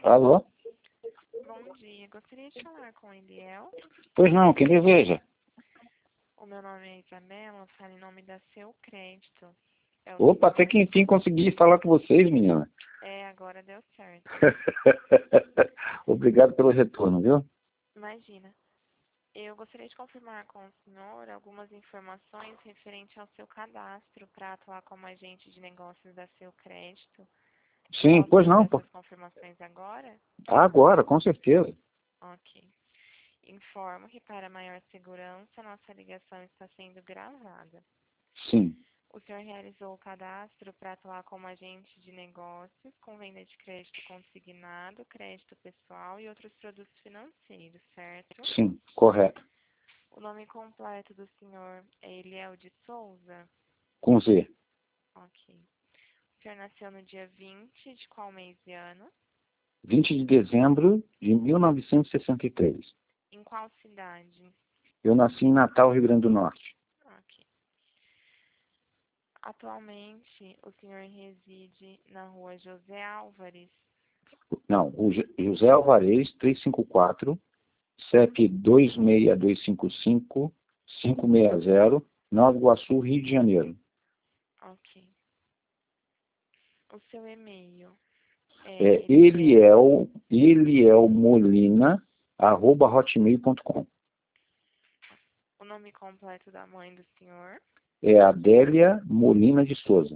Alô? Bom dia, gostaria de falar com o Eliel. Pois não, quem deseja? O meu nome é Isabela, falo em nome da Seu Crédito. É o Opa, senhor? até que enfim consegui falar com vocês, menina. Agora deu certo. Obrigado pelo retorno, viu? Imagina. Eu gostaria de confirmar com o senhor algumas informações referente ao seu cadastro para atuar como agente de negócios da Seu Crédito. Sim, Posso pois fazer não, pô. essas confirmações agora? Agora, com certeza. Ok. Informo que para maior segurança, nossa ligação está sendo gravada. Sim, O senhor realizou o cadastro para atuar como agente de negócios, com venda de crédito consignado, crédito pessoal e outros produtos financeiros, certo? sim, correto. O nome completo do senhor é Eliel de Souza? Com Z. Ok. O senhor nasceu no dia 20 de qual mês e ano? 20 de dezembro de 1963. Em qual cidade? Eu nasci em Natal, Rio Grande do Norte. Ok. Atualmente, o senhor reside na rua José Álvares? Não, o José Alvarez, 354, CEP 26255-560, Nova Iguaçu, Rio de Janeiro. Ok. O seu e-mail É Eliel. elielmolina@hotmail.com. O nome completo da mãe do senhor? É Adélia Molina de Souza,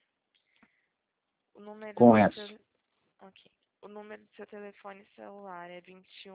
O número com do S. seu... Ok. O número do seu telefone celular é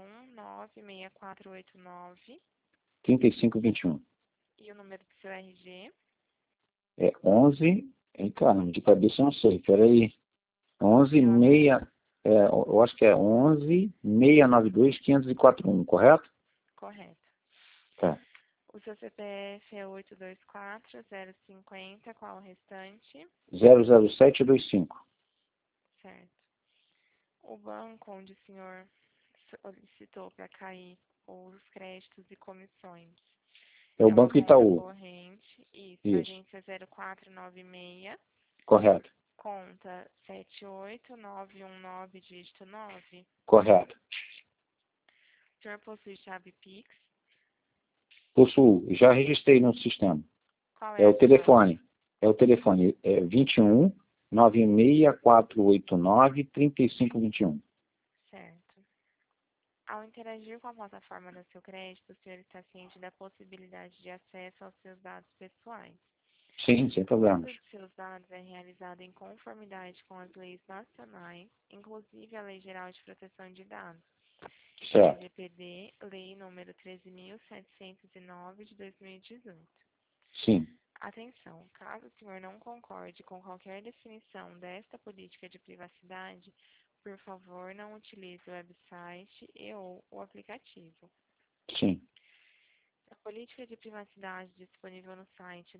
21 96489. 3521. E o número do seu RG? É 11, cara, de cabeça eu não sei, peraí. 11 Pela mãe. 6, eu acho que é 11 692 541, correto? Correto. Tá. O seu CPF é 824-050. Qual o restante? 00725. Certo. O banco onde o senhor solicitou para cair os créditos e comissões É o é uma Banco conta Itaú. corrente. Isso, Isso, agência 0496. correto, Conta 78919, dígito 9. correto. O senhor possui chave Pix? Possuo, já registrei no sistema. Qual É é o a chave? telefone. É o telefone. É 21 96489 3521. Certo. Ao interagir com a plataforma do seu crédito, o senhor está ciente da possibilidade de acesso aos seus dados pessoais. Sim, sem O uso problemas. de seus dados é realizado em conformidade com as leis nacionais, inclusive a Lei Geral de Proteção de Dados, Certo. LGPD, Lei número 13.709 de 2018. Sim, Atenção, caso o senhor não concorde com qualquer definição desta política de privacidade, por favor, não utilize o website e/ou o aplicativo. sim. A política de privacidade disponível no site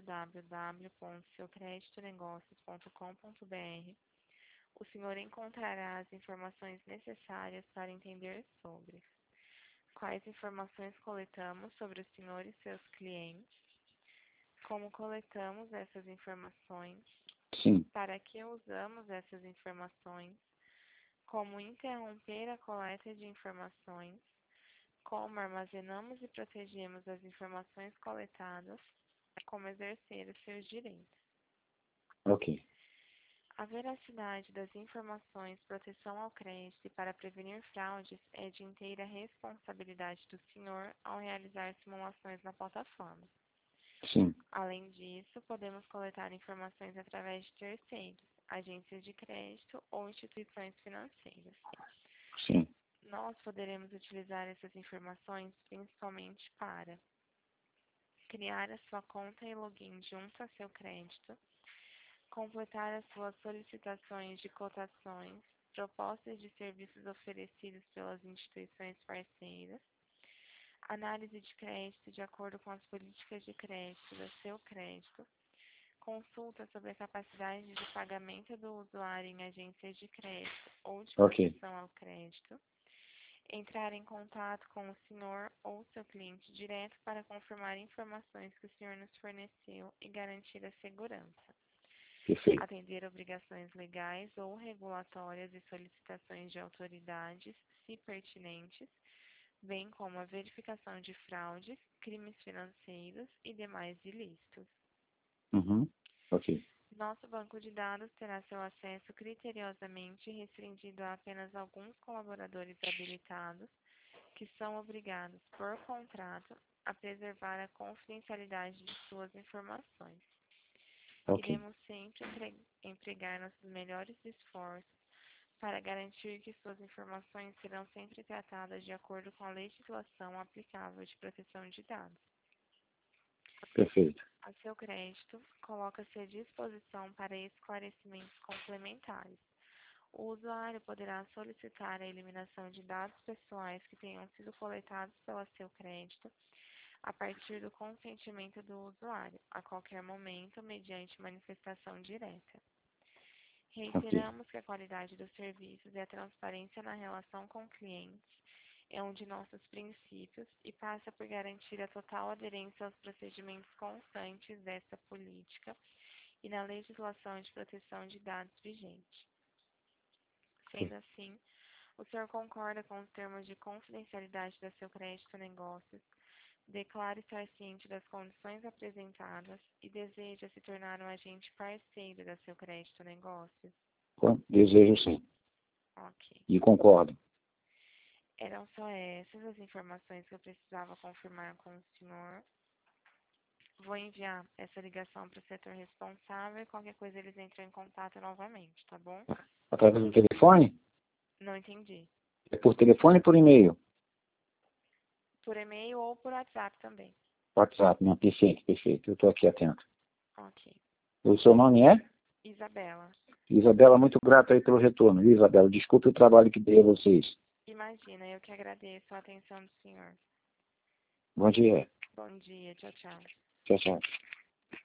www.seucreditonegocios.com.br, o senhor encontrará as informações necessárias para entender sobre quais informações coletamos sobre o senhor e seus clientes, como coletamos essas informações, Sim, para que usamos essas informações, como interromper a coleta de informações, como armazenamos e protegemos as informações coletadas, como exercer os seus direitos. ok. A veracidade das informações, proteção ao crédito e para prevenir fraudes é de inteira responsabilidade do senhor ao realizar simulações na plataforma. Sim, Além disso, podemos coletar informações através de terceiros, agências de crédito ou instituições financeiras. sim. Nós poderemos utilizar essas informações principalmente para criar a sua conta e login junto a seu crédito, completar as suas solicitações de cotações, propostas de serviços oferecidos pelas instituições parceiras, análise de crédito de acordo com as políticas de crédito do seu crédito, consulta sobre a capacidade de pagamento do usuário em agências de crédito ou de Ok, proteção ao crédito, entrar em contato com o senhor ou seu cliente direto para confirmar informações que o senhor nos forneceu e garantir a segurança. Perfeito. atender obrigações legais ou regulatórias e solicitações de autoridades, se pertinentes, bem como a verificação de fraudes, crimes financeiros e demais ilícitos. Uhum. Ok. Nosso banco de dados terá seu acesso criteriosamente restringido a apenas alguns colaboradores habilitados, que são obrigados, por contrato, a preservar a confidencialidade de suas informações. Ok. Iremos sempre empregar nossos melhores esforços para garantir que suas informações serão sempre tratadas de acordo com a legislação aplicável de proteção de dados. Perfeito. A seu crédito, coloca-se à disposição para esclarecimentos complementares. O usuário poderá solicitar a eliminação de dados pessoais que tenham sido coletados pela seu crédito a partir do consentimento do usuário, a qualquer momento, mediante manifestação direta. Reiteramos que a qualidade dos serviços e a transparência na relação com clientes é um de nossos princípios e passa por garantir a total aderência aos procedimentos constantes desta política e na legislação de proteção de dados vigente. Sendo assim, o senhor concorda com os termos de confidencialidade da seu crédito negócios, declara estar ciente das condições apresentadas e deseja se tornar um agente parceiro da seu crédito negócios? Desejo sim. Ok. E concordo. Eram só essas as informações que eu precisava confirmar com o senhor. Vou enviar essa ligação para o setor responsável e qualquer coisa eles entram em contato novamente, tá bom? Através do telefone? Não entendi. É por telefone e por e-mail? Por e-mail ou por WhatsApp também. WhatsApp, não. Perfeito, perfeito. Eu estou aqui atento. Ok. O seu nome é? Isabela. Isabela, muito grato aí pelo retorno. Viu, Isabela? Desculpe o trabalho que dei a vocês. Imagina, eu que agradeço a atenção do senhor. Bom dia. Bom dia, tchau, tchau. Tchau, tchau.